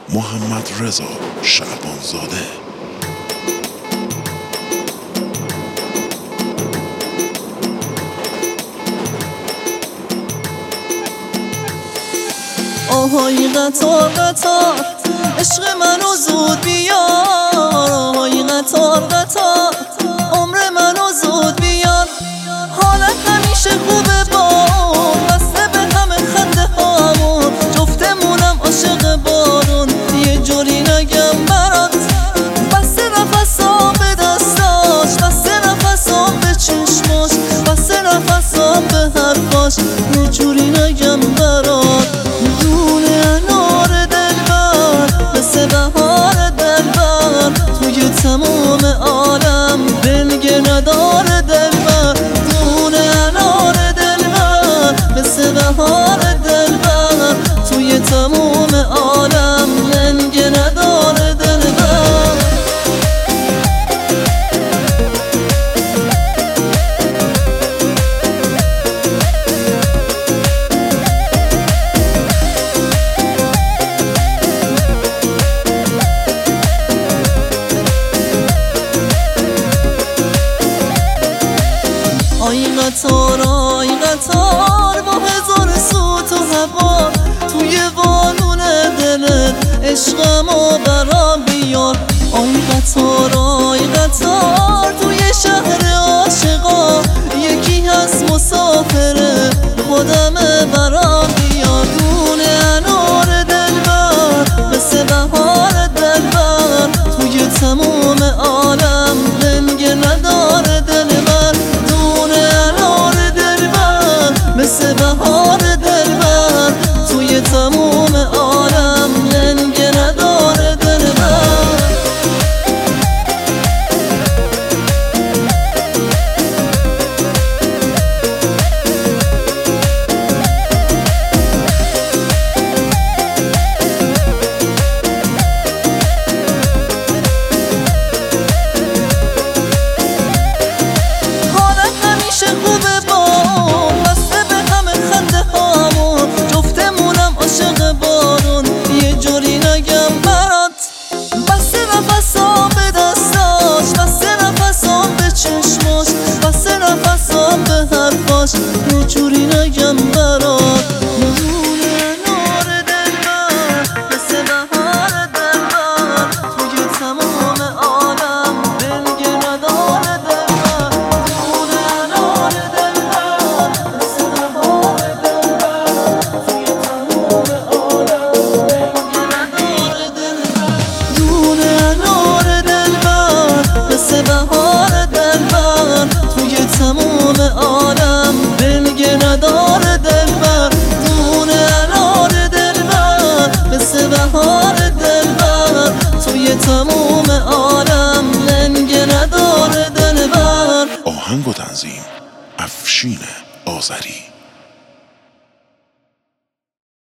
محمد رضا شعبانزاده. آهای قطار قطار عشق منو زود بیار، آهای قطار قطار عمر منو زود بیار. حالت همیشه خوبه بارون، بسته به همه خنده هامون، جفتمونم عاشق بارون، یه جوری نگم برات. بسته نفسام به دستاش، بسته نفسام به چشماش، بسته نفسام به حرفاش، یه جوری نگم برات. بهار دلبر توی تمام عالم دلگه نداره دلبر، دونه انار دلبر مثل بهار دلبر توی تمام عالم دلگه نداره دلبر. آی قطار با هزار صوت و هوا، توی وانون دلت عشقمو برام بیار. آی قطار توی شهر عاشقا یکی هست مسافره، خودمه برام بیار. دونه انار دلبر مثل بهار دلبر توی تموم عالم لنگه نداره دلبر، مثل بهار دلبر توی تموم عالم لنگه نداره دلبر. حالت همیشه خوبه بارون، بسته به همه خنده هامون، جفتمونم عاشق بارون، یه جوری نگم برات. بسته نفسام به دستاش، بسته نفسام به چشماش، بسته نفسام به حرفاش، یه جوری نگم برات. دونه انار دلبر مثل بهار دلبر توی تمام عالم دلگه نداره دلبر، دونه انار دلبر مثل بهار دلبر توی تمام عالم دلگه نداره دلبر، دونه انار دلبر مثل بهار دلبر توی تمام عالم دلگه نداره دلبر، دونه انار دلبر مثل بهار دلبر توی تمام عالم لنگه نداره دلبر. آهنگ و تنظیم افشین آذری.